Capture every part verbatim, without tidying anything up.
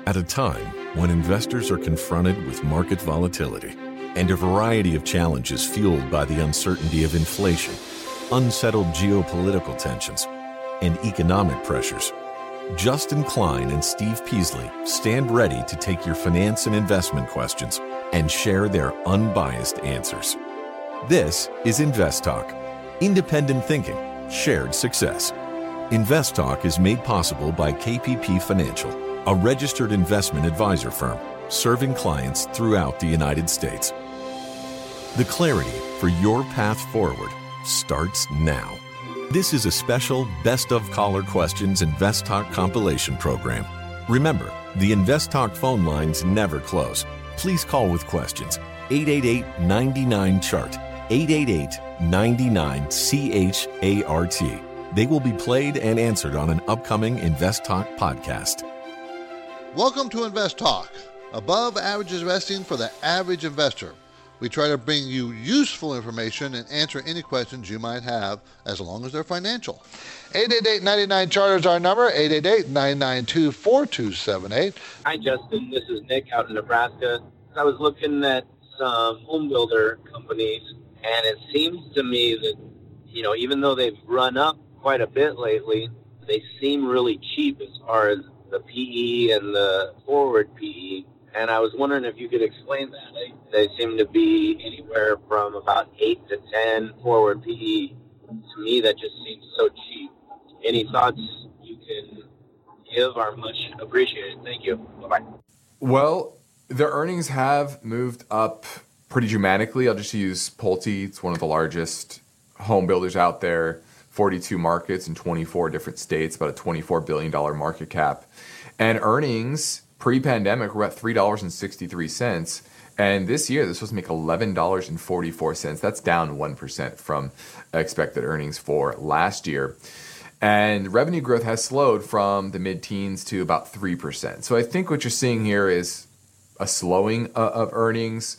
At a time when investors are confronted with market volatility and a variety of challenges fueled by the uncertainty of inflation, unsettled geopolitical tensions, and economic pressures, Justin Klein and Steve Peasley stand ready to take your finance and investment questions and share their unbiased answers. This is Invest Talk, independent thinking, shared success. Invest Talk is made possible by K P P Financial, a registered investment advisor firm serving clients throughout the United States. The clarity for your path forward starts now. This is a special Best of Caller Questions Invest Talk compilation program. Remember, the Invest Talk phone lines never close. Please call with questions. eight eight eight, nine nine, C H A R T, eight eight eight, nine nine, C H A R T. They will be played and answered on an upcoming Invest Talk podcast. Welcome to Invest Talk, above average investing for the average investor. We try to bring you useful information and answer any questions you might have, as long as they're financial. eight eight eight, nine nine, C H A R T is our number, eight eight eight, nine nine two, four two seven eight. Hi, Justin. This is Nick out in Nebraska. I was looking at some home builder companies, and it seems to me that, you know, even though they've run up quite a bit lately, they seem really cheap as far as the P E and the forward P E. And I was wondering if you could explain that. They, they seem to be anywhere from about eight to ten forward P E. To me, that just seems so cheap. Any thoughts you can give are much appreciated. Thank you. Bye-bye. Well, their earnings have moved up pretty dramatically. I'll just use Pulte. It's one of the largest home builders out there, forty-two markets in twenty-four different states, about a twenty-four billion dollars market cap. And earnings pre-pandemic were at three dollars and sixty-three cents. And this year, they're supposed to make eleven dollars and forty-four cents. That's down one percent from expected earnings for last year. And revenue growth has slowed from the mid-teens to about three percent. So I think what you're seeing here is a slowing of earnings.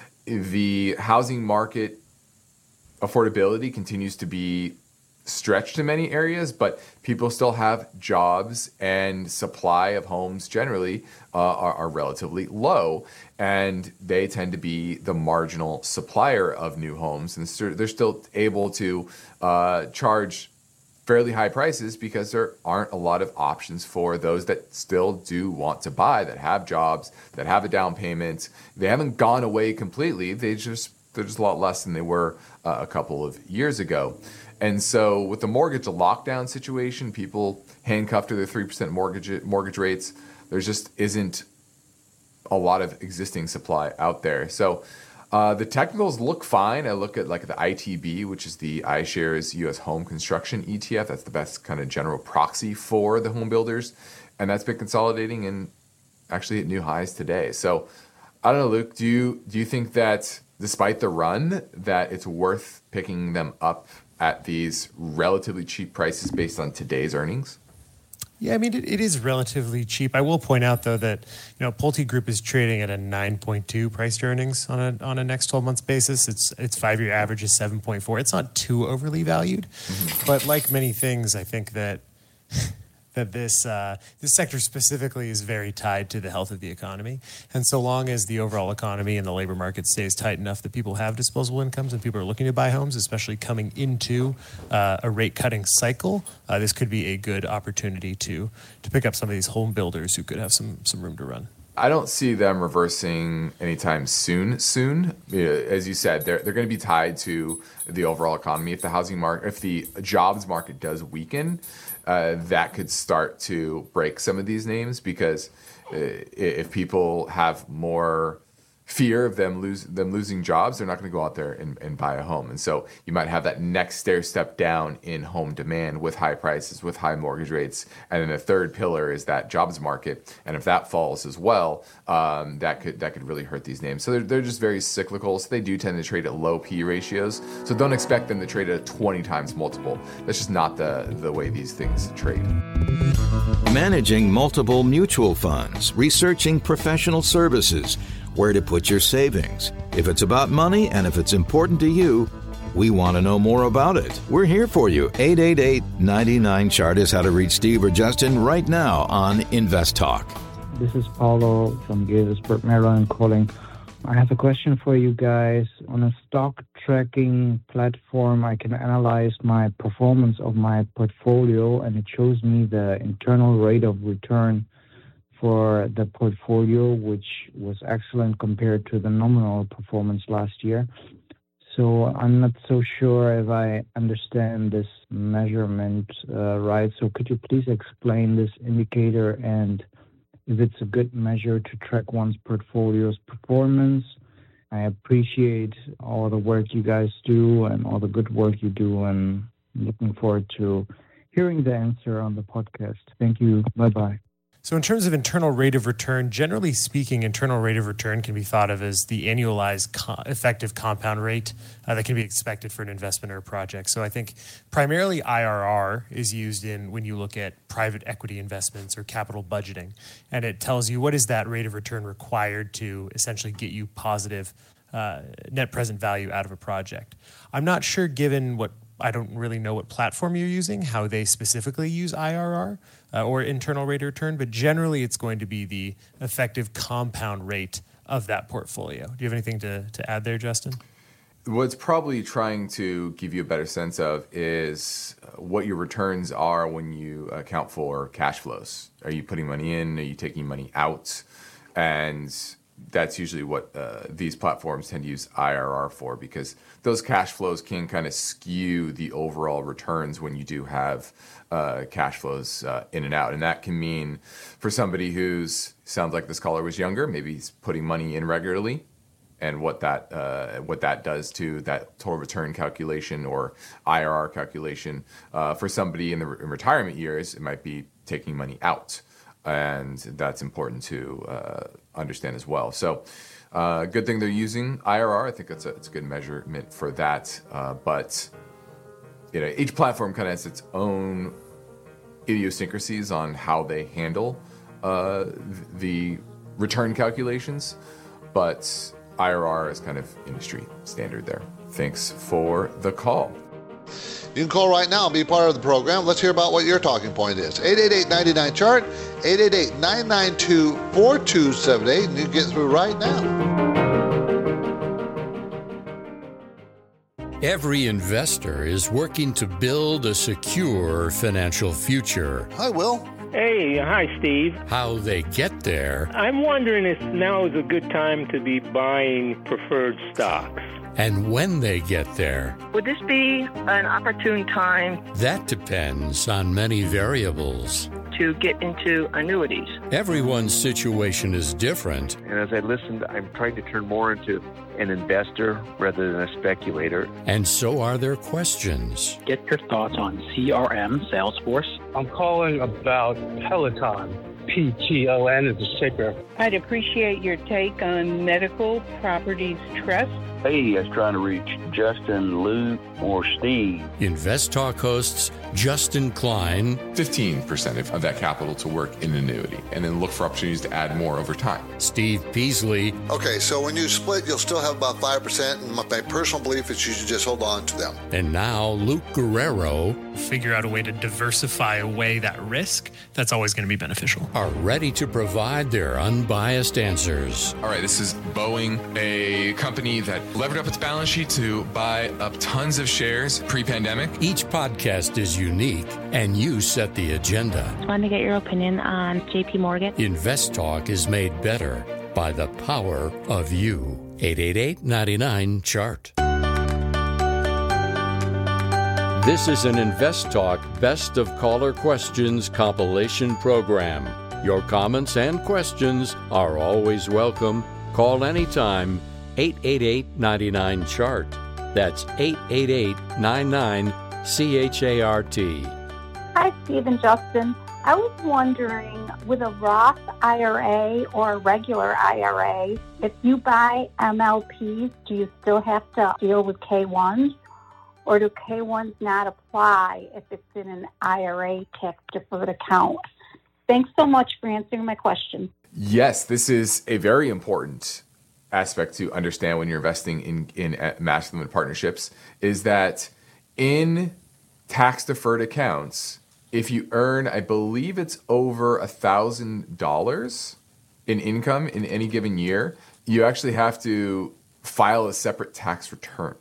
The housing market affordability continues to be stretched in many areas, but people still have jobs, and supply of homes generally uh, are, are relatively low, and they tend to be the marginal supplier of new homes, and they're still able to uh, charge fairly high prices because there aren't a lot of options for those that still do want to buy, that have jobs, that have a down payment. They haven't gone away completely. They just they're just a lot less than they were uh, a couple of years ago. And so with the mortgage lockdown situation, people handcuffed to their three percent mortgage mortgage rates, there just isn't a lot of existing supply out there. So uh, the technicals look fine. I look at like the I T B, which is the iShares U S Home Construction E T F. That's the best kind of general proxy for the home builders. And that's been consolidating and actually at new highs today. So I don't know, Luke, do you, do you think that despite the run, that it's worth picking them up at these relatively cheap prices based on today's earnings? Yeah, I mean, it, it is relatively cheap. I will point out, though, that, you know, Pulte Group is trading at a nine point two price to earnings on a on a next twelve months basis. Its its five-year average is seven point four. It's not too overly valued, mm-hmm. but like many things, I think that that this uh, this sector specifically is very tied to the health of the economy. And so long as the overall economy and the labor market stays tight enough that people have disposable incomes and people are looking to buy homes, especially coming into uh, a rate cutting cycle, uh, this could be a good opportunity to to pick up some of these home builders who could have some some room to run. I don't see them reversing anytime soon. Soon, as you said, they're they're going to be tied to the overall economy. If the housing market, if the jobs market does weaken, uh, that could start to break some of these names, because uh, if people have more fear of them lose them losing jobs, they're not going to go out there and, and buy a home. And so you might have that next stair step down in home demand with high prices, with high mortgage rates. And then the third pillar is that jobs market. And if that falls as well, um, that could that could really hurt these names. So they're, they're just very cyclical. So they do tend to trade at low P ratios. So don't expect them to trade at a twenty times multiple. That's just not the, the way these things trade. Managing multiple mutual funds, researching professional services, where to put your savings. If it's about money and if it's important to you, we want to know more about it. We're here for you. eight eight eight, nine nine, C H A R T is how to reach Steve or Justin right now on Invest Talk. This is Paulo from Gaithersburg, Maryland calling. I have a question for you guys. On a stock tracking platform, I can analyze my performance of my portfolio, and it shows me the internal rate of return for the portfolio, which was excellent compared to the nominal performance last year. So I'm not so sure if I understand this measurement uh, right. So could you please explain this indicator and if it's a good measure to track one's portfolio's performance? I appreciate all the work you guys do and all the good work you do, and I'm looking forward to hearing the answer on the podcast. Thank you. Bye-bye. So in terms of internal rate of return, generally speaking, internal rate of return can be thought of as the annualized co- effective compound rate uh, that can be expected for an investment or a project. So I think primarily I R R is used in when you look at private equity investments or capital budgeting. And it tells you what is that rate of return required to essentially get you positive uh, net present value out of a project. I'm not sure, given what I don't really know what platform you're using, how they specifically use I R R uh, or internal rate of return, but generally it's going to be the effective compound rate of that portfolio. Do you have anything to, to add there, Justin? What's probably trying to give you a better sense of is what your returns are when you account for cash flows. Are you putting money in? Are you taking money out? And that's usually what uh, these platforms tend to use I R R for, because those cash flows can kind of skew the overall returns when you do have uh, cash flows uh, in and out. And that can mean for somebody who's, sounds like this caller was younger, maybe he's putting money in regularly, and what that uh, what that does to that total return calculation or I R R calculation. Uh, for somebody in the re- in retirement years, it might be taking money out. And that's important to uh, understand as well. So uh, good thing they're using I R R. I think it's a, it's a good measurement for that. Uh, but you know, each platform kind of has its own idiosyncrasies on how they handle uh, the return calculations. But I R R is kind of industry standard there. Thanks for the call. You can call right now and be part of the program. Let's hear about what your talking point is. eight eight eight, nine nine, chart, eight eight eight, nine nine two, four two seven eight, and you can get through right now. Every investor is working to build a secure financial future. Hi, Will. Hey, hi, Steve. How they get there. I'm wondering if now is a good time to be buying preferred stocks. And when they get there. Would this be an opportune time? That depends on many variables. To get into annuities. Everyone's situation is different. And as I listened, I'm trying to turn more into an investor rather than a speculator. And so are their questions. Get your thoughts on C R M, Salesforce. I'm calling about Peloton. P T O N is the ticker. I'd appreciate your take on Medical Properties Trust. Hey, I was trying to reach Justin, Luke, or Steve. Invest Talk hosts Justin Klein. fifteen percent of that capital to work in an annuity, and then look for opportunities to add more over time. Steve Peasley. Okay, so when you split, you'll still have about five percent, and my personal belief is you should just hold on to them. And now Luke Guerrero. Figure out a way to diversify away that risk. That's always going to be beneficial. Are ready to provide their unbiased answers. All right, this is Boeing, a company that levered up its balance sheet to buy up tons of shares pre-pandemic. Each podcast is unique, and you set the agenda. I wanted to get your opinion on J P Morgan. Invest Talk is made better by the power of you. eight eight eight, nine nine, chart. This is an Invest Talk Best of Caller Questions compilation program. Your comments and questions are always welcome. Call anytime. eight eight eight, nine nine, chart. That's eight eight eight, nine nine, C H A R T. Hi, Steve and Justin. I was wondering, with a Roth I R A or a regular I R A, if you buy M L Ps, do you still have to deal with K ones? Or do K ones not apply if it's in an I R A tax-deferred account? Thanks so much for answering my question. Yes, this is a very important aspect to understand when you're investing in, in master limited partnerships, is that in tax-deferred accounts, if you earn, I believe it's over one thousand dollars in income in any given year, you actually have to file a separate tax return.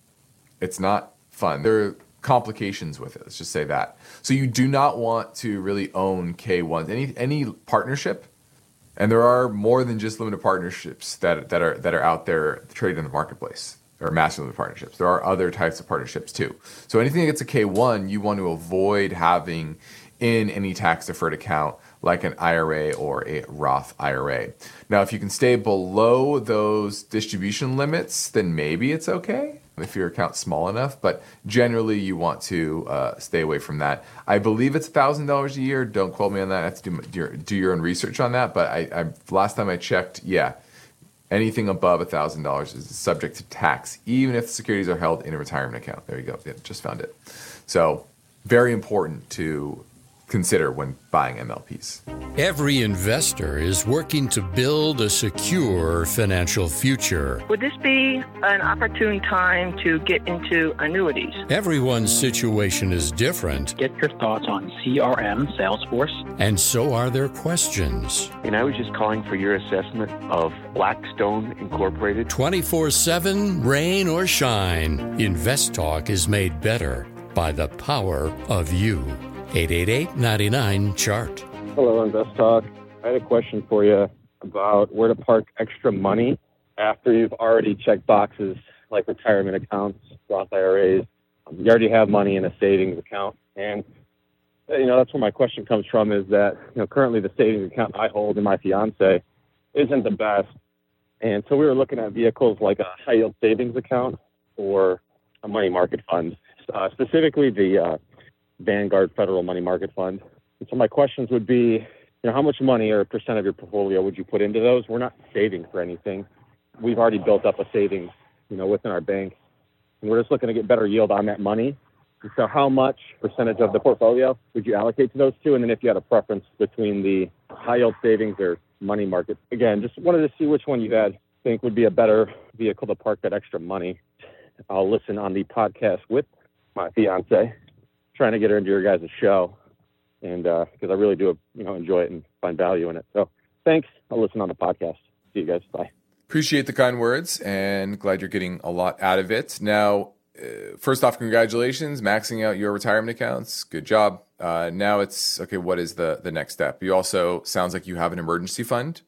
It's not fun. There are complications with it. Let's just say that. So you do not want to really own K ones. Any any partnership, and there are more than just limited partnerships that that are that are out there traded in the marketplace, or master limited partnerships. There are other types of partnerships too. So anything that gets a K one, you want to avoid having in any tax deferred account like an I R A or a Roth I R A. Now, if you can stay below those distribution limits, then maybe it's okay if your account's small enough, but generally you want to uh, stay away from that. I believe it's one thousand dollars a year. Don't quote me on that. I have to do your, do your own research on that, but I, I last time I checked, yeah, anything above one thousand dollars is subject to tax, even if the securities are held in a retirement account. There you go. Yeah, just found it. So very important to consider when buying M L Ps. Every investor is working to build a secure financial future. Would this be an opportune time to get into annuities? Everyone's situation is different. Get your thoughts on C R M, Salesforce. And so are their questions. And I was just calling for your assessment of Blackstone Incorporated. twenty-four seven, rain or shine, Invest Talk is made better by the power of you. eight eight eight, nine nine, chart. Hello, Invest Talk. I had a question for you about where to park extra money after you've already checked boxes like retirement accounts, Roth I R As. You already have money in a savings account. And, you know, that's where my question comes from is that, you know, currently the savings account I hold in my fiance isn't the best. And so we were looking at vehicles like a high yield savings account or a money market fund, uh, specifically the uh, Vanguard Federal Money Market Fund. And so my questions would be, you know, how much money or a percent of your portfolio would you put into those? We're not saving for anything. We've already built up a savings, you know, within our bank. And we're just looking to get better yield on that money. And so how much percentage of the portfolio would you allocate to those two? And then if you had a preference between the high yield savings or money market. Again, just wanted to see which one you had think would be a better vehicle to park that extra money. I'll listen on the podcast with my fiance, trying to get her into your guys' show, and uh, because I really do, you know, enjoy it and find value in it. So thanks. I'll listen on the podcast. See you guys. Bye. Appreciate the kind words and glad you're getting a lot out of it. Now, uh, first off, congratulations, maxing out your retirement accounts. Good job. Uh, now it's, okay, what is the, the next step? You also, sounds like you have an emergency fund.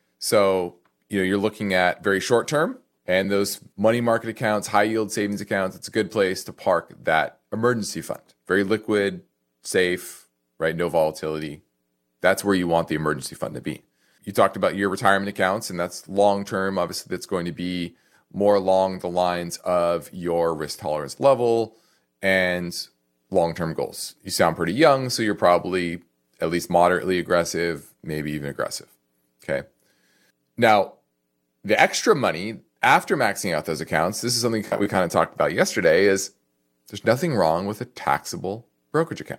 So, you know, you're looking at very short term, and those money market accounts, high yield savings accounts, it's a good place to park that emergency fund. Very liquid, safe, right? No volatility. That's where you want the emergency fund to be. You talked about your retirement accounts, and that's long-term. Obviously, that's going to be more along the lines of your risk tolerance level and long-term goals. You sound pretty young, so you're probably at least moderately aggressive, maybe even aggressive. Okay. Now, the extra money after maxing out those accounts, this is something we kind of talked about yesterday, is there's nothing wrong with a taxable brokerage account.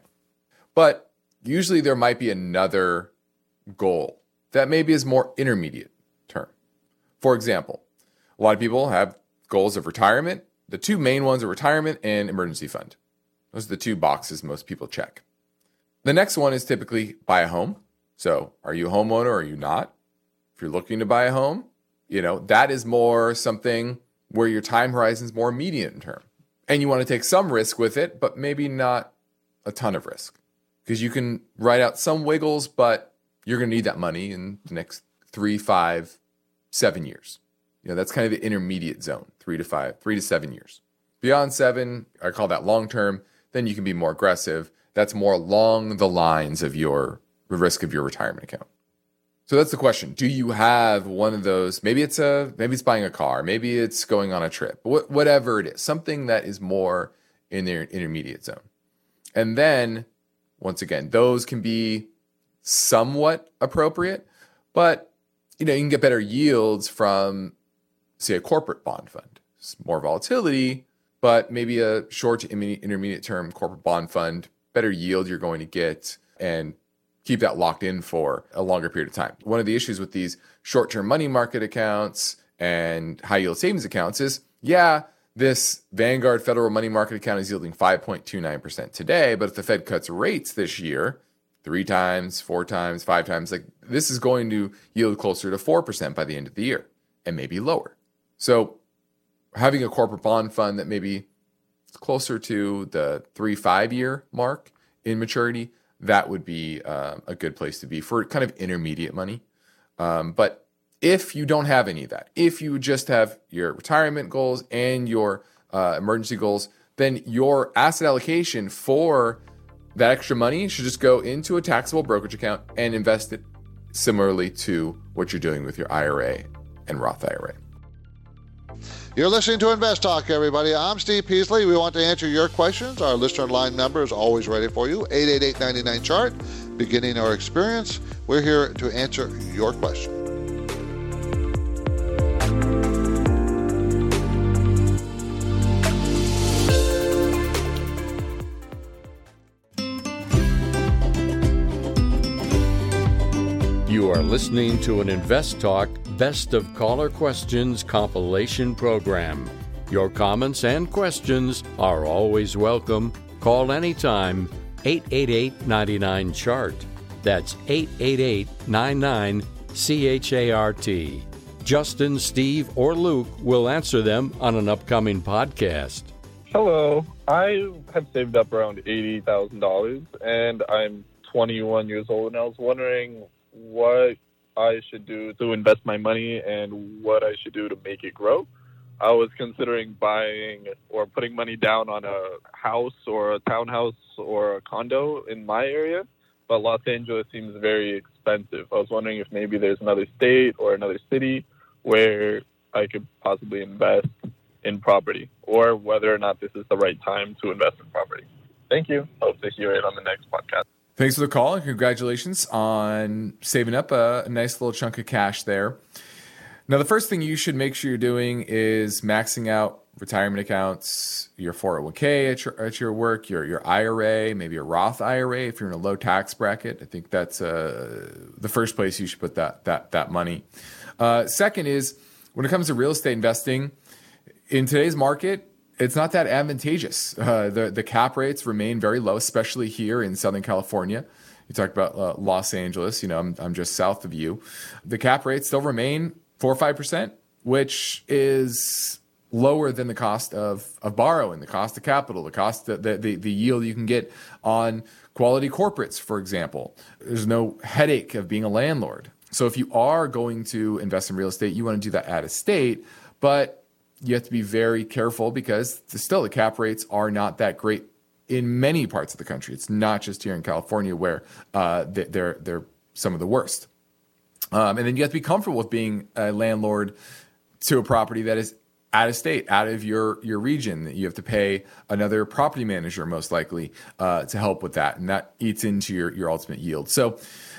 But usually there might be another goal that maybe is more intermediate term. For example, a lot of people have goals of retirement. The two main ones are retirement and emergency fund. Those are the two boxes most people check. The next one is typically buy a home. So are you a homeowner or are you not? If you're looking to buy a home, you know, that is more something where your time horizon is more immediate in term. And you want to take some risk with it, but maybe not a ton of risk. Because you can write out some wiggles, but you're going to need that money in the next three, five, seven years. You know, that's kind of the intermediate zone, three to five, three to seven years. Beyond seven, I call that long-term. Then you can be more aggressive. That's more along the lines of your the risk of your retirement account. So that's the question. Do you have one of those? Maybe it's a, maybe it's buying a car. Maybe it's going on a trip. Wh- whatever it is, something that is more in their intermediate zone. And then, once again, those can be somewhat appropriate, but you know, you can get better yields from, say, a corporate bond fund. It's more volatility, but maybe a short to intermediate term corporate bond fund, better yield you're going to get, and keep that locked in for a longer period of time. One of the issues with these short-term money market accounts and high-yield savings accounts is, yeah, this Vanguard Federal Money Market account is yielding five point two nine percent today, but if the Fed cuts rates this year, three times, four times, five times. Like this is going to yield closer to four percent by the end of the year and maybe lower. So having a corporate bond fund that maybe is closer to the three, five year mark in maturity, that would be uh, a good place to be for kind of intermediate money. Um, but if you don't have any of that, if you just have your retirement goals and your uh, emergency goals, then your asset allocation for that extra money should just go into a taxable brokerage account and invest it similarly to what you're doing with your I R A and Roth I R A. You're listening to Invest Talk, everybody. I'm Steve Peasley. We want to answer your questions. Our listener line number is always ready for you, eight eight eight, nine nine, chart. Beginning our experience, we're here to answer your question. You are listening to an Invest Talk Best of Caller Questions compilation program. Your comments and questions are always welcome. Call anytime, eight eight eight, nine nine, chart. That's eight eight eight, nine nine, C H A R T. Justin, Steve, or Luke will answer them on an upcoming podcast. Hello. I have saved up around eighty thousand dollars, and I'm twenty-one years old, and I was wondering what I should do to invest my money and what I should do to make it grow. I was considering buying or putting money down on a house or a townhouse or a condo in my area, but Los Angeles seems very expensive. I was wondering if maybe there's another state or another city where I could possibly invest in property, or whether or not this is the right time to invest in property. Thank you. Hope to hear it on the next podcast. Thanks for the call and congratulations on saving up a, a nice little chunk of cash there. Now, the first thing you should make sure you're doing is maxing out retirement accounts, your four oh one k at your, at your work, your, your I R A, maybe a Roth I R A if you're in a low tax bracket. I think that's uh, the first place you should put that, that, that money. Uh, second is, when it comes to real estate investing, in today's market, it's not that advantageous. Uh, the, the cap rates remain very low, especially here in Southern California. You talked about uh, Los Angeles. You know, I'm, I'm just south of you. The cap rates still remain four or five percent, which is lower than the cost of, of borrowing, the cost of capital, the cost, the, the, the yield you can get on quality corporates, for example. There's no headache of being a landlord. So if you are going to invest in real estate, you want to do that out of state, but you have to be very careful because still the cap rates are not that great in many parts of the country. It's not just here in California where uh, they're they're some of the worst. Um, and then you have to be comfortable with being a landlord to a property that is out of state, out of your, your region. You have to pay another property manager most likely uh, to help with that, and that eats into your, your ultimate yield. So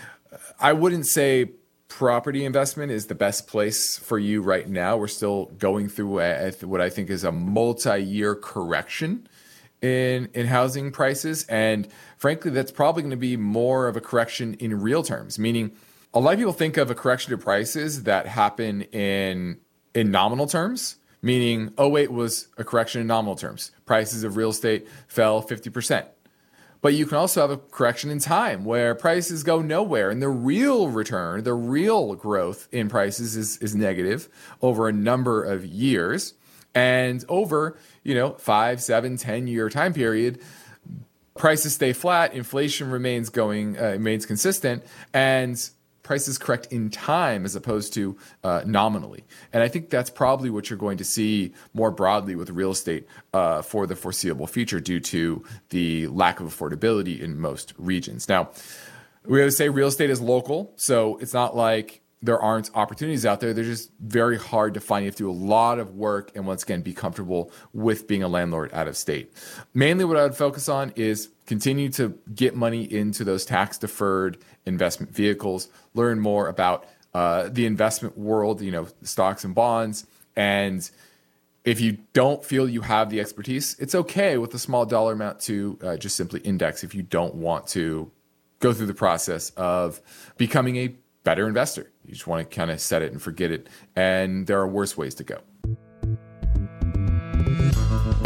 I wouldn't say property investment is the best place for you right now. We're still going through a, what I think is a multi-year correction in in housing prices. And frankly, that's probably going to be more of a correction in real terms, meaning a lot of people think of a correction to prices that happen in in nominal terms, meaning oh eight was a correction in nominal terms. Prices of real estate fell fifty percent. But you can also have a correction in time where prices go nowhere and the real return, the real growth in prices is, is negative over a number of years. And over, you know, five, seven, ten year time period, prices stay flat, inflation remains going, uh, remains consistent, and prices correct in time as opposed to uh, nominally. And I think that's probably what you're going to see more broadly with real estate uh, for the foreseeable future due to the lack of affordability in most regions. Now, we always say real estate is local, so it's not like there aren't opportunities out there. They're just very hard to find. You have to do a lot of work and once again, be comfortable with being a landlord out of state. Mainly what I would focus on is continue to get money into those tax deferred investment vehicles, learn more about uh, the investment world, you know, stocks and bonds. And if you don't feel you have the expertise, it's okay with a small dollar amount to uh, just simply index if you don't want to go through the process of becoming a better investor. You just want to kind of set it and forget it. And there are worse ways to go.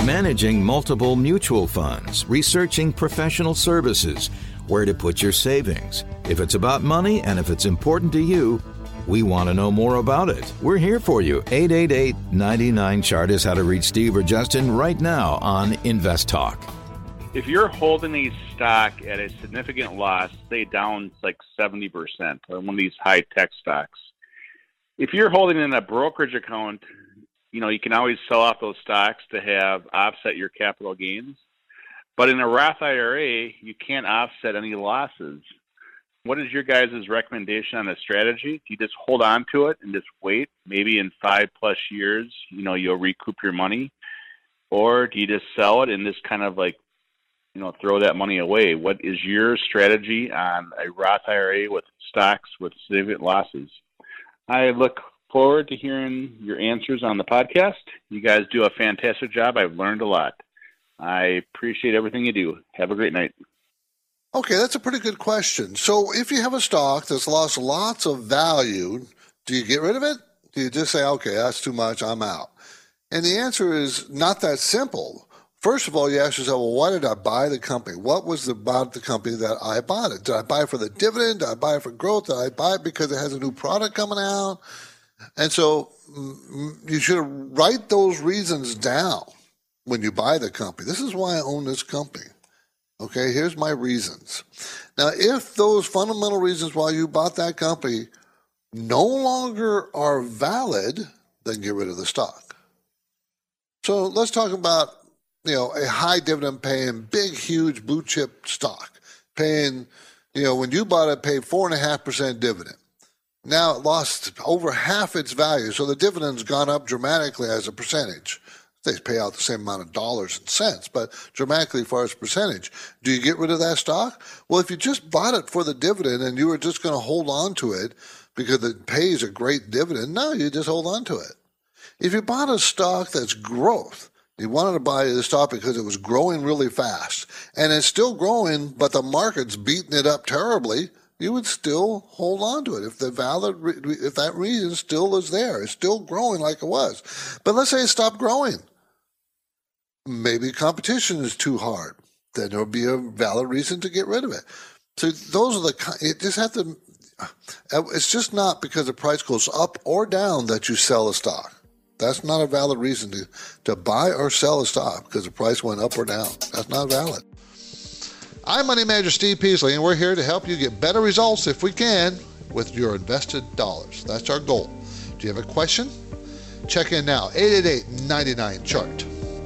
Managing multiple mutual funds, researching professional services, where to put your savings. If it's about money and if it's important to you, we want to know more about it. We're here for you. eight eight eight, nine nine, chart is how to reach Steve or Justin right now on Invest Talk. If you're holding a stock at a significant loss, say down like seventy percent on one of these high-tech stocks, if you're holding in a brokerage account, you know, you can always sell off those stocks to have offset your capital gains. But in a Roth I R A, you can't offset any losses. What is your guys' recommendation on a strategy? Do you just hold on to it and just wait? Maybe in five plus years, you know, you'll recoup your money? Or do you just sell it and just kind of like, you know, throw that money away? What is your strategy on a Roth I R A with stocks with significant losses? I look forward to hearing your answers on the podcast. You guys do a fantastic job. I've learned a lot. I appreciate everything you do. Have a great night. Okay, that's a pretty good question. So if you have a stock that's lost lots of value, do you get rid of it? Do you just say, okay, that's too much, I'm out? And the answer is not that simple. First of all, you ask yourself, well, why did I buy the company? What was the, about the company that I bought it? Did I buy it for the dividend? Did I buy it for growth? Did I buy it because it has a new product coming out? And so you should write those reasons down when you buy the company. This is why I own this company. Okay, here's my reasons. Now, if those fundamental reasons why you bought that company no longer are valid, then get rid of the stock. So let's talk about, you know, a high dividend paying, big, huge blue chip stock paying, you know, when you bought it, paid four and a half percent dividend. Now it lost over half its value, so the dividend's gone up dramatically as a percentage. They pay out the same amount of dollars and cents, but dramatically as far as percentage. Do you get rid of that stock? Well, if you just bought it for the dividend and you were just going to hold on to it because it pays a great dividend, no, you just hold on to it. If you bought a stock that's growth, you wanted to buy the stock because it was growing really fast, and it's still growing, but the market's beating it up terribly, you would still hold on to it if the valid, if that reason still is there. It's still growing like it was. But let's say it stopped growing. Maybe competition is too hard. Then there will be a valid reason to get rid of it. So those are the, it just have to, it's just not because the price goes up or down that you sell a stock. That's not a valid reason to, to buy or sell a stock because the price went up or down. That's not valid. I'm Money Manager Steve Peasley, and we're here to help you get better results if we can with your invested dollars. That's our goal. Do you have a question? Check in now, eight eight eight, nine nine, chart.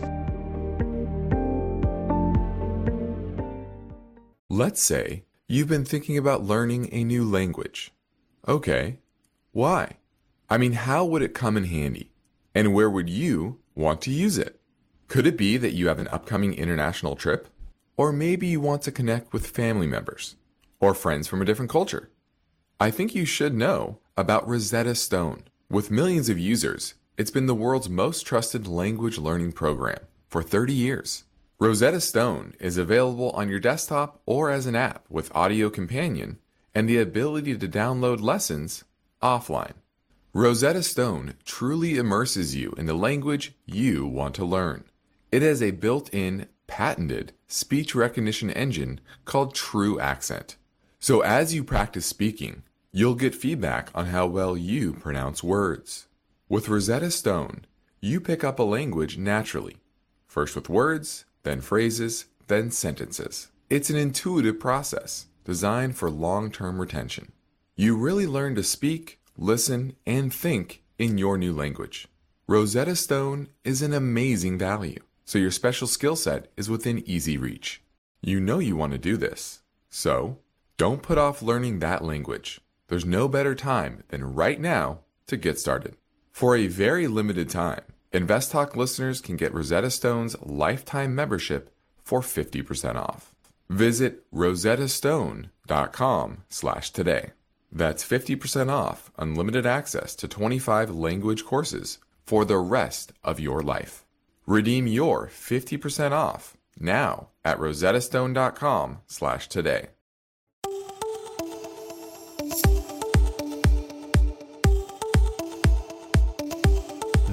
Let's say you've been thinking about learning a new language. Okay, why? I mean, how would it come in handy? And where would you want to use it? Could it be that you have an upcoming international trip? Or maybe you want to connect with family members or friends from a different culture. I think you should know about Rosetta Stone. With millions of users, it's been the world's most trusted language learning program for thirty years. Rosetta Stone is available on your desktop or as an app with Audio Companion and the ability to download lessons offline. Rosetta Stone truly immerses you in the language you want to learn. It has a built-in, patented speech recognition engine called True Accent. So as you practice speaking, you'll get feedback on how well you pronounce words. With Rosetta Stone, you pick up a language naturally, first with words, then phrases, then sentences. It's an intuitive process designed for long-term retention. You really learn to speak, listen, and think in your new language. Rosetta Stone is an amazing value, so your special skill set is within easy reach. You know you want to do this, so don't put off learning that language. There's no better time than right now to get started. For a very limited time, InvestTalk listeners can get Rosetta Stone's lifetime membership for fifty percent off. Visit rosettastone.com slash today. That's fifty percent off unlimited access to twenty-five language courses for the rest of your life. Redeem your fifty percent off now at rosettastone.com slash today.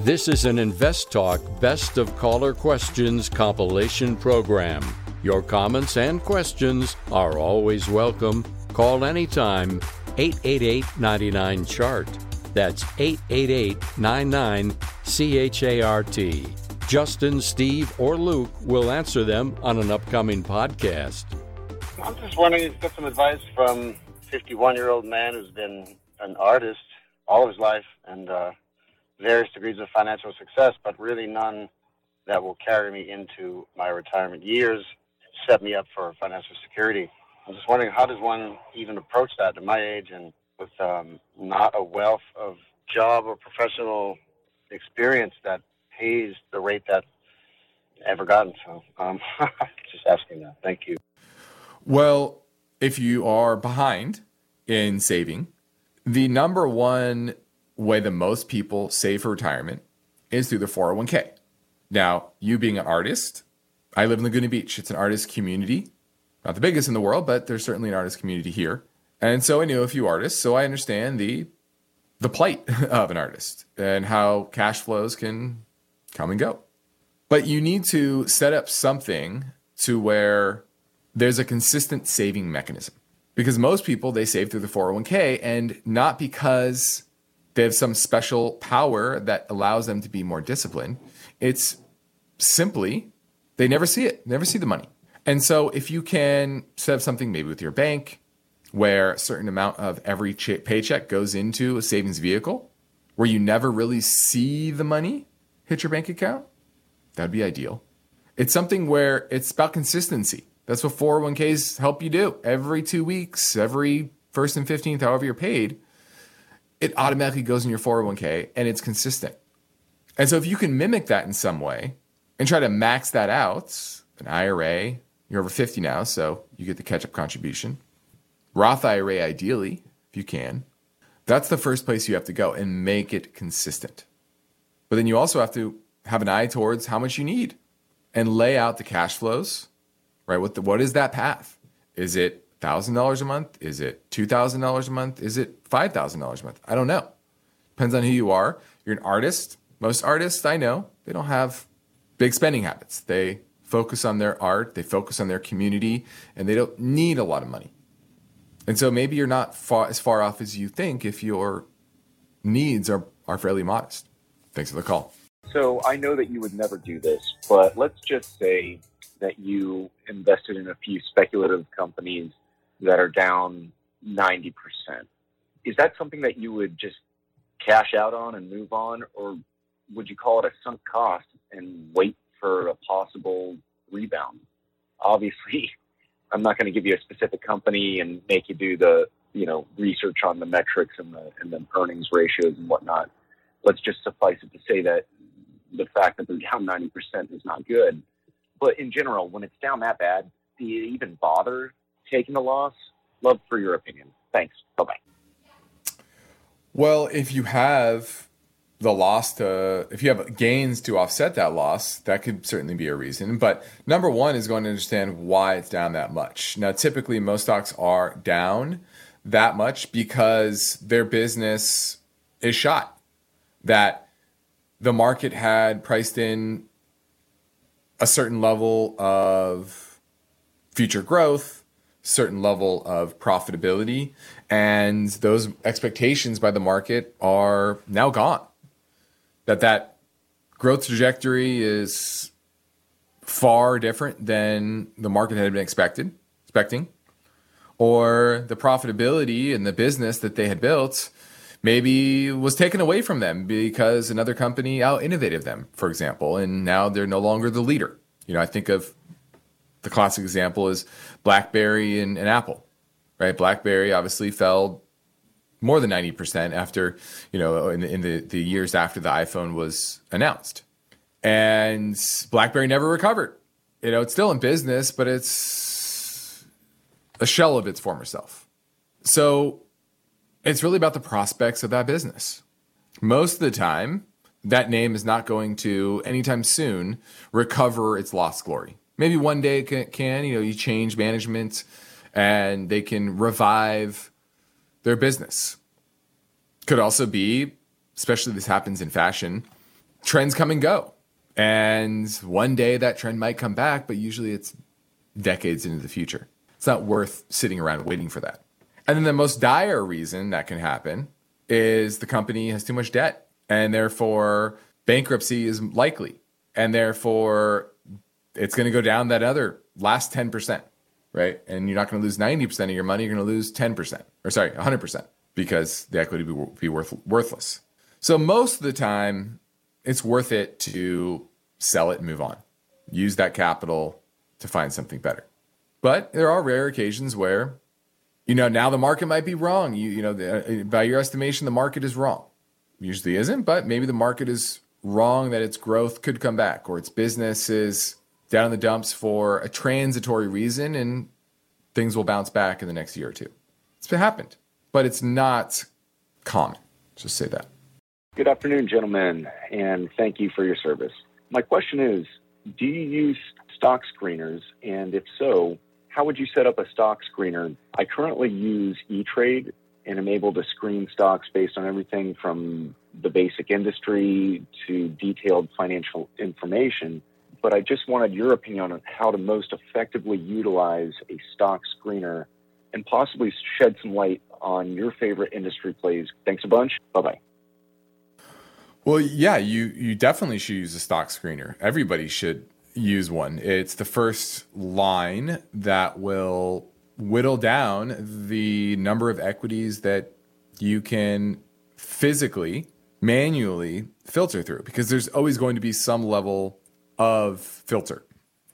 This is an Invest Talk Best of Caller Questions compilation program. Your comments and questions are always welcome. Call anytime, eight eight eight, nine nine, C H A R T. That's eight eight eight, nine nine, C H A R T. Justin, Steve, or Luke will answer them on an upcoming podcast. I'm just wondering if you get some advice from a fifty-one-year-old man who's been an artist all of his life and uh, various degrees of financial success, but really none that will carry me into my retirement years, set me up for financial security. I'm just wondering, how does one even approach that at my age and with um, not a wealth of job or professional experience that pays the rate that I've ever gotten? So um, just asking that. Thank you. Well, if you are behind in saving, the number one way that most people save for retirement is through the four oh one k. Now, you being an artist, I live in Laguna Beach. It's an artist community. Not the biggest in the world, but there's certainly an artist community here. And so I know a few artists, so I understand the the plight of an artist and how cash flows can come and go. But you need to set up something to where there's a consistent saving mechanism. Because most people, they save through the four oh one k, and not because they have some special power that allows them to be more disciplined. It's simply they never see it, never see the money. And so if you can set up something maybe with your bank where a certain amount of every ch- paycheck goes into a savings vehicle where you never really see the money hit your bank account, that'd be ideal. It's something where it's about consistency. That's what four oh one k's help you do. Every two weeks, every first and fifteenth, however you're paid, it automatically goes in your four oh one k and it's consistent. And so if you can mimic that in some way and try to max that out, an I R A, you're over fifty now, so you get the catch-up contribution. Roth I R A, ideally, if you can. That's the first place you have to go and make it consistent. But then you also have to have an eye towards how much you need and lay out the cash flows, right? What, the, what is that path? Is it one thousand dollars a month? Is it two thousand dollars a month? Is it five thousand dollars a month? I don't know. Depends on who you are. You're an artist. Most artists I know, they don't have big spending habits. They focus on their art, they focus on their community, and they don't need a lot of money. And so maybe you're not far, as far off as you think if your needs are, are fairly modest. Thanks for the call. So I know that you would never do this, but let's just say that you invested in a few speculative companies that are down ninety percent. Is that something that you would just cash out on and move on, or would you call it a sunk cost and wait for a possible rebound? Obviously, I'm not going to give you a specific company and make you do the, you know, research on the metrics and the and the earnings ratios and whatnot. Let's just suffice it to say that the fact that they're down ninety percent is not good. But in general, when it's down that bad, do you even bother taking the loss? Love for your opinion. Thanks. Bye-bye. Well, if you have the loss to, if you have gains to offset that loss, that could certainly be a reason. But number one is going to understand why it's down that much. Now, typically most stocks are down that much because their business is shot. That the market had priced in a certain level of future growth, certain level of profitability, and those expectations by the market are now gone. That that growth trajectory is far different than the market had been expected, expecting, or the profitability in the business that they had built maybe was taken away from them because another company out-innovated them, for example, and now they're no longer the leader. You know, I think of the classic example is BlackBerry and, and Apple, right? BlackBerry obviously fell more than ninety percent after, you know, in, in the, the years after the iPhone was announced. And BlackBerry never recovered. You know, it's still in business, but it's a shell of its former self. So it's really about the prospects of that business. Most of the time, that name is not going to, anytime soon, recover its lost glory. Maybe one day it can, can, you know, you change management and they can revive their business. Could also be, especially this happens in fashion, trends come and go. And one day that trend might come back, but usually it's decades into the future. It's not worth sitting around waiting for that. And then the most dire reason that can happen is the company has too much debt, and therefore bankruptcy is likely. And therefore it's going to go down that other last ten percent, right? And you're not going to lose ninety percent of your money. You're going to lose ten percent, or sorry, one hundred percent, because the equity will be worth, worthless. So most of the time, it's worth it to sell it and move on. Use that capital to find something better. But there are rare occasions where, you know, now the market might be wrong. You, you know, the, by your estimation, the market is wrong. Usually isn't, but maybe the market is wrong that its growth could come back, or its business is down in the dumps for a transitory reason, and things will bounce back in the next year or two. It's happened, but it's not common. Let's just say that. Good afternoon, gentlemen, and thank you for your service. My question is, do you use stock screeners? And if so, how would you set up a stock screener? I currently use E-Trade, and I'm able to screen stocks based on everything from the basic industry to detailed financial information. But I just wanted your opinion on how to most effectively utilize a stock screener and possibly shed some light on your favorite industry plays. Thanks a bunch. Bye-bye. Well, yeah, you, you definitely should use a stock screener. Everybody should use one. It's the first line that will whittle down the number of equities that you can physically, manually filter through, because there's always going to be some level of filter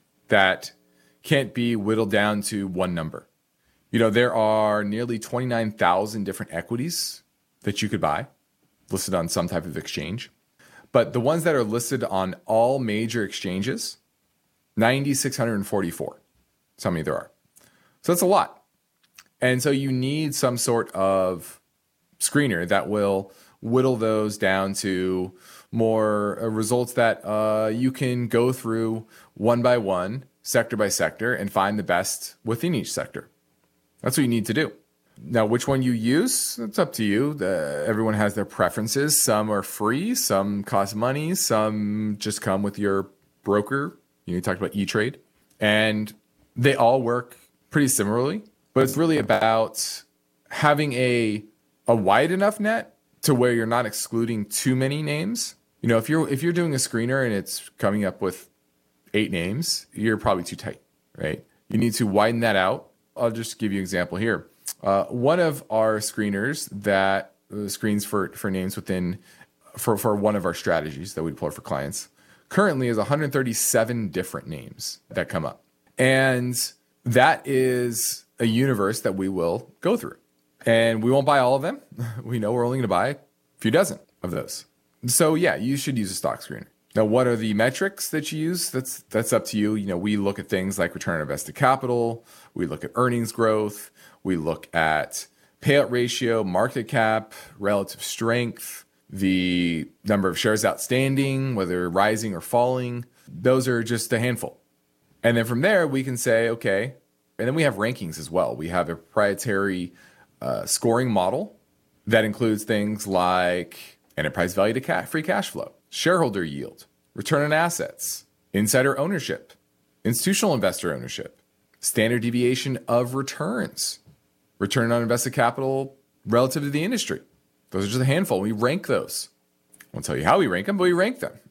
that can't be whittled down to one number. You know, there are nearly twenty-nine thousand different equities that you could buy, listed on some type of exchange. But the ones that are listed on all major exchanges, nine thousand six hundred forty-four. That's how many there are. So that's a lot. And so you need some sort of screener that will whittle those down to more uh, results that uh, you can go through one by one, sector by sector, and find the best within each sector. That's what you need to do. Now, which one you use, it's up to you. The, everyone has their preferences. Some are free, some cost money, some just come with your broker. You know, you talked about E-Trade. And they all work pretty similarly. But it's really about having a a wide enough net to where you're not excluding too many names. You know, if you're if you're doing a screener and it's coming up with eight names, you're probably too tight, right? You need to widen that out. I'll just give you an example here. Uh, one of our screeners that uh, screens for, for names within, for, for one of our strategies that we deploy for clients, currently is one hundred thirty-seven different names that come up. And that is a universe that we will go through. And we won't buy all of them. We know we're only going to buy a few dozen of those. So yeah, you should use a stock screener. Now, what are the metrics that you use? That's that's up to you. You know, we look at things like return on invested capital. We look at earnings growth. We look at payout ratio, market cap, relative strength, the number of shares outstanding, whether rising or falling. Those are just a handful. And then from there, we can say, okay, and then we have rankings as well. We have a proprietary uh, scoring model that includes things like enterprise value to cash, free cash flow, shareholder yield, return on assets, insider ownership, institutional investor ownership, standard deviation of returns, return on invested capital relative to the industry. Those are just a handful. We rank those. I won't tell you how we rank them, but we rank them.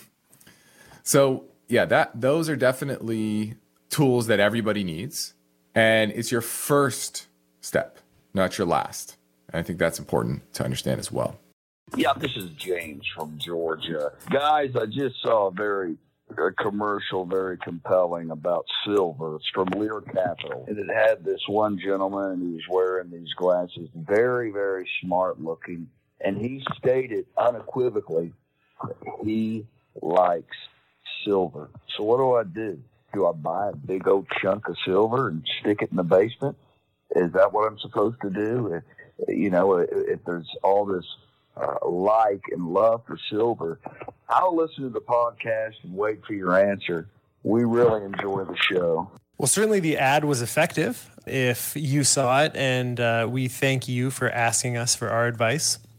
So yeah, that those are definitely tools that everybody needs. And it's your first step, not your last. And I think that's important to understand as well. Yeah, this is James from Georgia. Guys, I just saw a very a commercial, very compelling about silver. It's from Lear Capital. And it had this one gentleman, and he was wearing these glasses, very, very smart looking. And he stated unequivocally that he likes silver. So what do I do? Do I buy a big old chunk of silver and stick it in the basement? Is that what I'm supposed to do? If, you know, if there's all this uh, like and love for silver, I'll listen to the podcast and wait for your answer. We really enjoy the show. Well, certainly the ad was effective if you saw it, and uh, we thank you for asking us for our advice.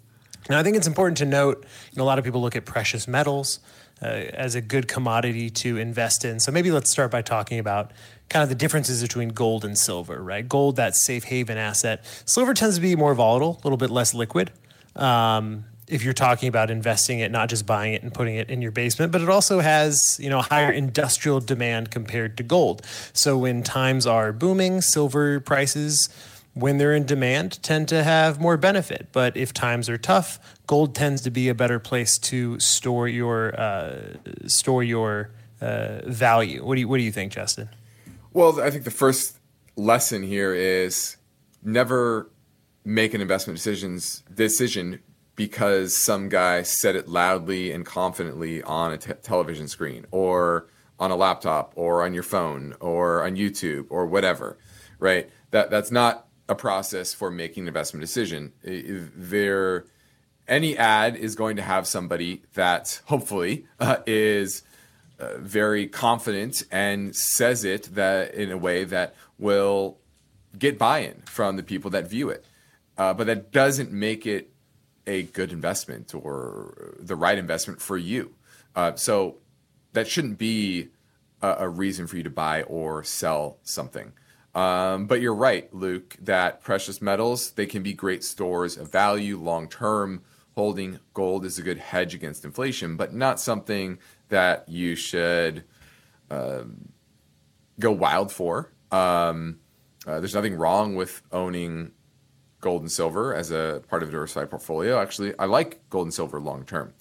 Now, I think it's important to note, you know, a lot of people look at precious metals uh, as a good commodity to invest in. So maybe let's start by talking about kind of the differences between gold and silver, right? Gold, that safe haven asset. Silver tends to be more volatile, a little bit less liquid. Um, if you're talking about investing it, not just buying it and putting it in your basement, but it also has, you know, higher industrial demand compared to gold. So when times are booming, silver prices, when they're in demand, tend to have more benefit. But if times are tough, gold tends to be a better place to store your uh, store your uh, value. What do you What do you think, Justin? Well, I think the first lesson here is never make an investment decisions decision because some guy said it loudly and confidently on a te- television screen or on a laptop or on your phone or on YouTube or whatever, right? That that's not a process for making an investment decision. There, any ad is going to have somebody that hopefully uh, is uh, very confident and says it that in a way that will get buy-in from the people that view it. Uh, but that doesn't make it a good investment or the right investment for you. Uh, so that shouldn't be a, a reason for you to buy or sell something. Um, but you're right, Luke, that precious metals, they can be great stores of value long-term. Holding gold is a good hedge against inflation, but not something that you should um, go wild for. Um, uh, there's nothing wrong with owning gold and silver as a part of a diversified portfolio. Actually, I like gold and silver long-term.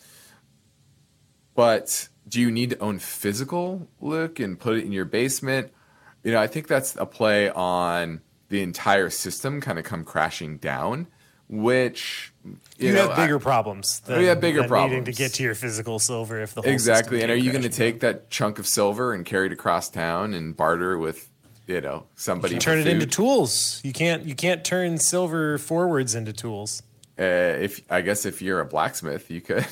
But do you need to own physical, Luke, and put it in your basement? You know, I think that's a play on the entire system kind of come crashing down, which you, you know, have bigger I, problems. Than, we have bigger than problems needing to get to your physical silver if the whole exactly. System and are you going to down. take that chunk of silver and carry it across town and barter with, you know, somebody? You can turn it food? into tools. You can't. You can't turn silver forwards into tools. Uh, if I guess if you're a blacksmith, you could.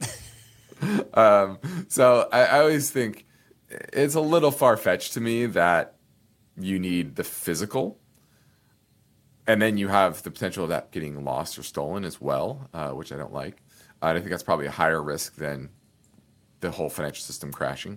um, so I, I always think it's a little far-fetched to me that you need the physical, and then you have the potential of that getting lost or stolen as well, uh, which I don't like. Uh, I think that's probably a higher risk than the whole financial system crashing.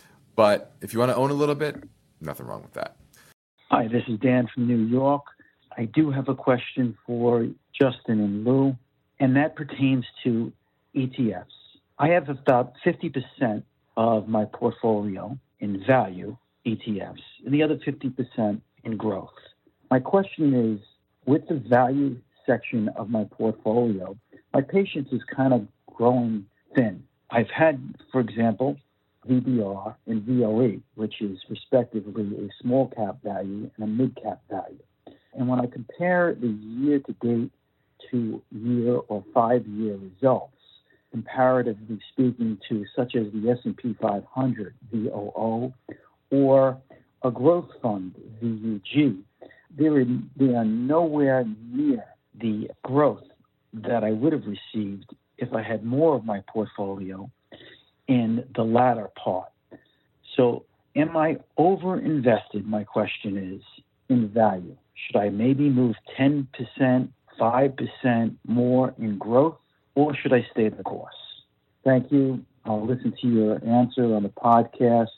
But if you want to own a little bit, nothing wrong with that. Hi, this is Dan from New York. I do have a question for Justin and Lou, and that pertains to E T Fs. I have about fifty percent of my portfolio in value E T Fs, and the other fifty percent in growth. My question is, with the value section of my portfolio, my patience is kind of growing thin. I've had, for example, V B R and V O E, which is respectively a small cap value and a mid cap value. And when I compare the year to date to year or five year results, comparatively speaking to such as the S and P five hundred, V O O, or a growth fund, V U G, they are, they are nowhere near the growth that I would have received if I had more of my portfolio in the latter part. So am I over-invested, my question is, in value? Should I maybe move ten percent, five percent more in growth, or should I stay the course? Thank you. I'll listen to your answer on the podcast.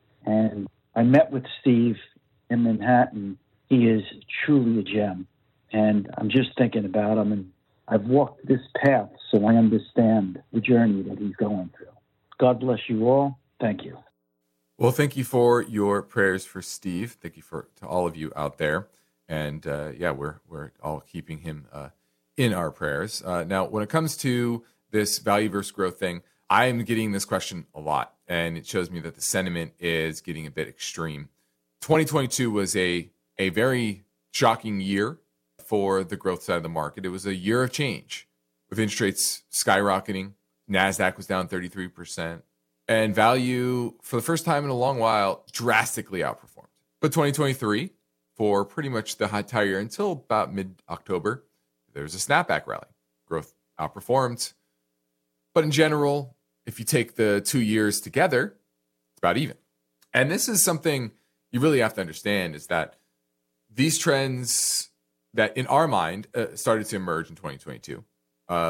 And I met with Steve in Manhattan. He is truly a gem. And I'm just thinking about him. And I've walked this path, so I understand the journey that he's going through. God bless you all. Thank you. Well, thank you for your prayers for Steve. Thank you for to all of you out there. And uh, yeah, we're we're all keeping him uh, in our prayers. Uh, now, when it comes to this value versus growth thing, I am getting this question a lot, and it shows me that the sentiment is getting a bit extreme. twenty twenty-two was a a very shocking year for the growth side of the market. It was a year of change, with interest rates skyrocketing. NASDAQ was down thirty-three percent, and value, for the first time in a long while, drastically outperformed. But twenty twenty-three, for pretty much the entire year until about mid-October, there was a snapback rally. Growth outperformed. But in general, if you take the two years together, it's about even. And this is something you really have to understand, is that these trends that in our mind uh, started to emerge in twenty twenty-two of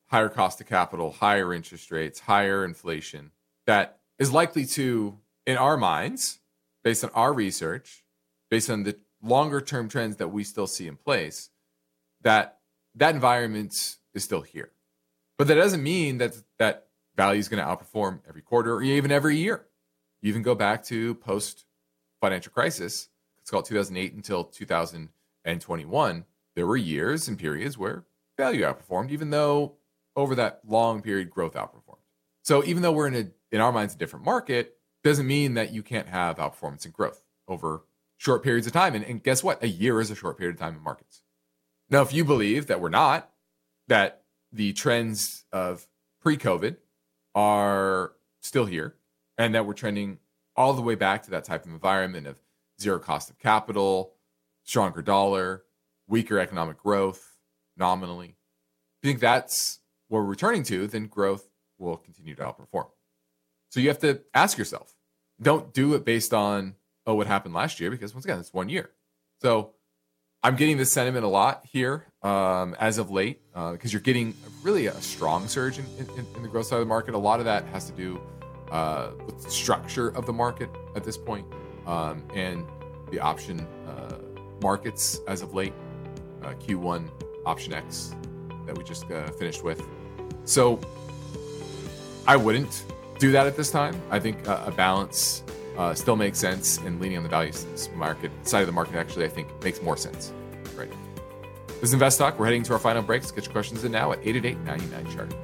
higher cost of capital, higher interest rates, higher inflation, that is likely to, in our minds, based on our research, based on the longer term trends that we still see in place, that that environment is still here. But that doesn't mean that that value is going to outperform every quarter or even every year. You even go back to post financial crisis, it's called two thousand eight until two thousand twenty-one. There were years and periods where value outperformed, even though over that long period growth outperformed. So even though we're in a, in our minds, a different market, doesn't mean that you can't have outperformance and growth over short periods of time. And, and guess what? A year is a short period of time in markets. Now, if you believe that we're not, that the trends of pre-COVID are still here, and that we're trending all the way back to that type of environment of zero cost of capital, stronger dollar, weaker economic growth nominally, if you think that's what we're returning to, then growth will continue to outperform. So you have to ask yourself, don't do it based on, oh, what happened last year, because once again, it's one year. So I'm getting this sentiment a lot here um, as of late, uh, because you're getting really a strong surge in, in, in the growth side of the market. A lot of that has to do uh, with the structure of the market at this point, um, and the option uh, markets as of late, uh, Q one Option X that we just uh, finished with. So I wouldn't do that at this time. I think uh, a balance uh, still makes sense, and leaning on the value market side of the market actually, I think, makes more sense right now. This is Invest Talk. We're heading to our final breaks. Get your questions in now at eight eight eight, nine nine, C H A R T.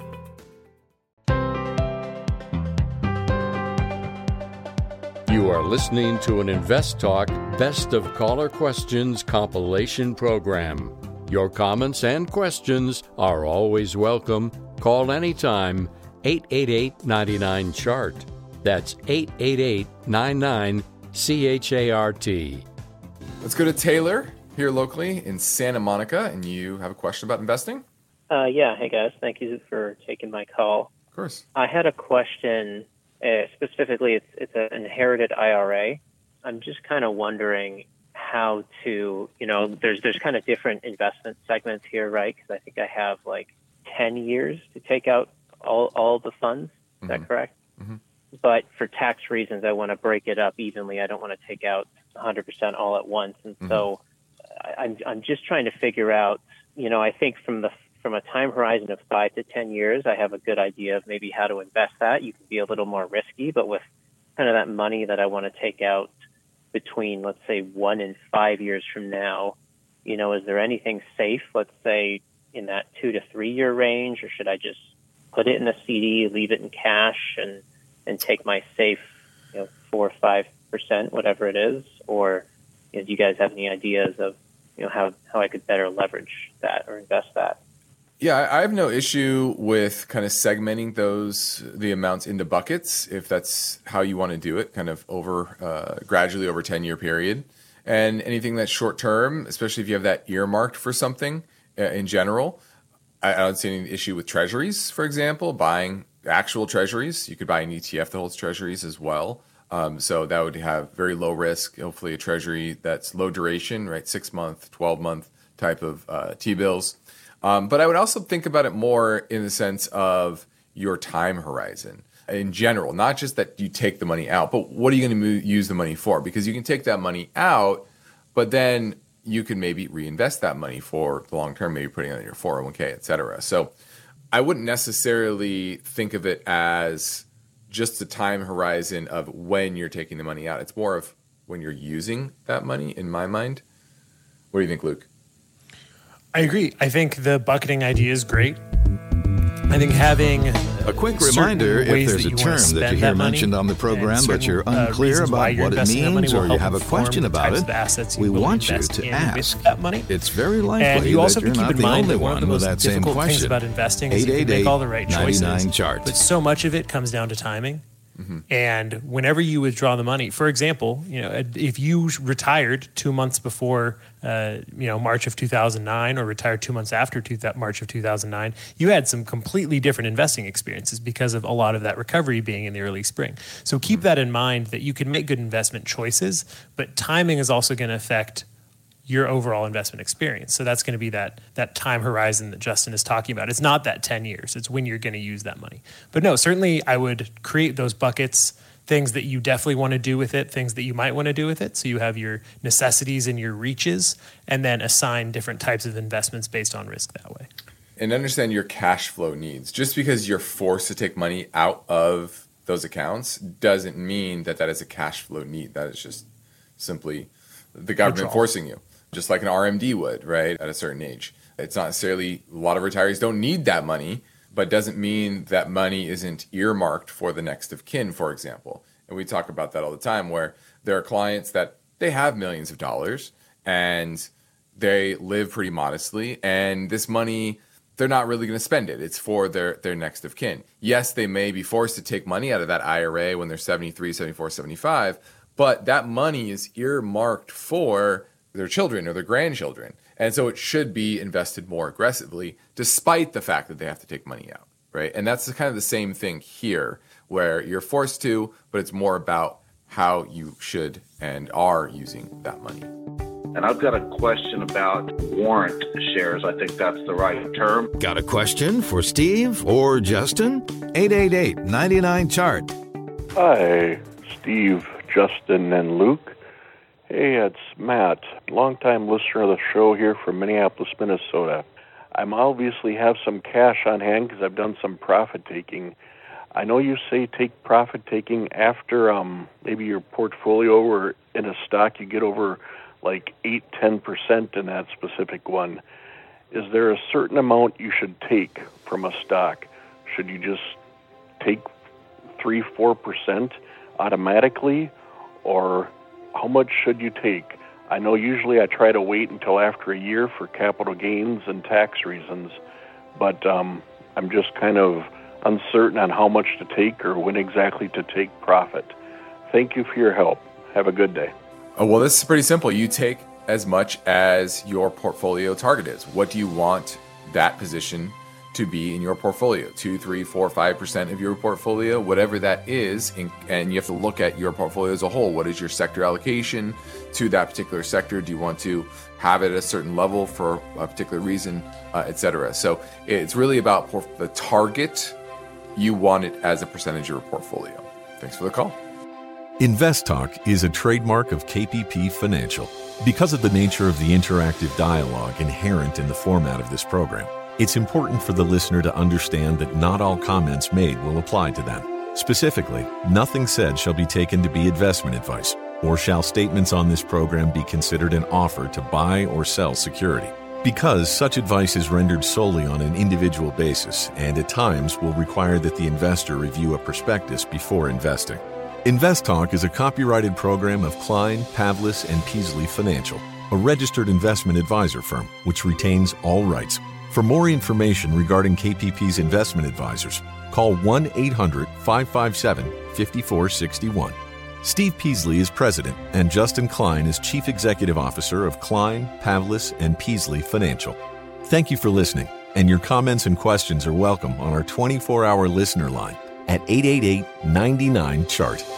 You are listening to an Invest Talk Best of Caller Questions compilation program. Your comments and questions are always welcome. Call anytime, eight eight eight, nine nine, C H A R T. That's eight eight eight, nine nine, C H A R T. Let's go to Taylor here locally in Santa Monica, and you have a question about investing? Uh, yeah. Hey, guys. Thank you for taking my call. Of course. I had a question. Uh, specifically, it's it's an inherited I R A. I'm just kind of wondering how to, you know, there's there's kind of different investment segments here, right? Because I think I have like ten years to take out all, all the funds. Is mm-hmm. that correct? Mm-hmm. But for tax reasons, I want to break it up evenly. I don't want to take out one hundred percent all at once. And mm-hmm. so I, I'm I'm just trying to figure out, you know, I think from the from a time horizon of five to ten years, I have a good idea of maybe how to invest that. You can be a little more risky, but with kind of that money that I want to take out between, let's say, one and five years from now, you know, is there anything safe, let's say, in that two to three year range, or should I just put it in a C D, leave it in cash, and and take my safe, you know, four or five percent, whatever it is? Or, you know, do you guys have any ideas of, you know, how how I could better leverage that or invest that? Yeah, I have no issue with kind of segmenting those, the amounts into buckets, if that's how you want to do it, kind of over, uh, gradually over a ten-year period. And anything that's short-term, especially if you have that earmarked for something uh, in general, I, I don't see any issue with treasuries, for example, buying actual treasuries. You could buy an E T F that holds treasuries as well. Um, so that would have very low risk, hopefully a treasury that's low duration, right, six-month, twelve-month type of uh, T-bills. Um, but I would also think about it more in the sense of your time horizon in general, not just that you take the money out, but what are you going to use the money for? Because you can take that money out, but then you can maybe reinvest that money for the long term, maybe putting it in your four oh one k, et cetera. So I wouldn't necessarily think of it as just the time horizon of when you're taking the money out. It's more of when you're using that money, in my mind. What do you think, Luke? I agree. I think the bucketing idea is great. I think having a quick reminder, if there's a term that you hear mentioned on the program but you're unclear uh, about what it means or you have a question about it, we want you to ask. That money. It's very likely and you also that you're keep not in the mind only that one of the one with most that same difficult things question. about investing is you can make all the right choices, chart. but so much of it comes down to timing. Mm-hmm. And whenever you withdraw the money, for example, you know, if you retired two months before, uh, you know, March of two thousand nine, or retired two months after two, March of two thousand nine, you had some completely different investing experiences because of a lot of that recovery being in the early spring. So keep that in mind, that you can make good investment choices, but timing is also going to affect your overall investment experience. So that's going to be that that time horizon that Justin is talking about. It's not that ten years. It's when you're going to use that money. But no, certainly I would create those buckets, things that you definitely want to do with it, things that you might want to do with it. So you have your necessities and your reaches, and then assign different types of investments based on risk that way. And understand your cash flow needs. Just because you're forced to take money out of those accounts doesn't mean that that is a cash flow need. That is just simply the government Withdrawal. forcing you, just like an R M D would, right, at a certain age. It's not necessarily, a lot of retirees don't need that money, but doesn't mean that money isn't earmarked for the next of kin, for example. And we talk about that all the time, where there are clients that they have millions of dollars and they live pretty modestly, and this money, they're not really going to spend it. It's for their, their next of kin. Yes, they may be forced to take money out of that I R A when they're seventy-three, seventy-four, seventy-five, but that money is earmarked for their children or their grandchildren. And so it should be invested more aggressively, despite the fact that they have to take money out, right? And that's kind of the same thing here, where you're forced to, but it's more about how you should and are using that money. And I've got a question about warrant shares. I think that's the right term. Got a question for Steve or Justin? eight eight eight, nine nine, chart. Hi, Steve, Justin, and Luke. Hey, it's Matt, longtime listener of the show here from Minneapolis, Minnesota. I'm obviously have some cash on hand because I've done some profit taking. I know you say take profit taking after um, maybe your portfolio or in a stock you get over like eight, ten percent in that specific one. Is there a certain amount you should take from a stock? Should you just take three, four percent automatically, or how much should you take? I know usually I try to wait until after a year for capital gains and tax reasons, but um, I'm just kind of uncertain on how much to take or when exactly to take profit. Thank you for your help. Have a good day. Oh, well, this is pretty simple. You take as much as your portfolio target is. What do you want that position to be in your portfolio? Two, three, four, five percent of your portfolio, whatever that is. And you have to look at your portfolio as a whole. What is your sector allocation to that particular sector? Do you want to have it at a certain level for a particular reason, uh, et cetera? So it's really about por- the target you want it as a percentage of your portfolio. Thanks for the call. InvestTalk is a trademark of K P P Financial. Because of the nature of the interactive dialogue inherent in the format of this program, it's important for the listener to understand that not all comments made will apply to them. Specifically, nothing said shall be taken to be investment advice, or shall statements on this program be considered an offer to buy or sell security. Because such advice is rendered solely on an individual basis and at times will require that the investor review a prospectus before investing. InvestTalk is a copyrighted program of Klein, Pavlis, and Peasley Financial, a registered investment advisor firm which retains all rights. For more information regarding K P P's investment advisors, call one eight hundred, five five seven, five four six one. Steve Peasley is president, and Justin Klein is chief executive officer of Klein, Pavlis, and Peasley Financial. Thank you for listening, and your comments and questions are welcome on our twenty-four hour listener line at eight eight eight, nine nine, chart.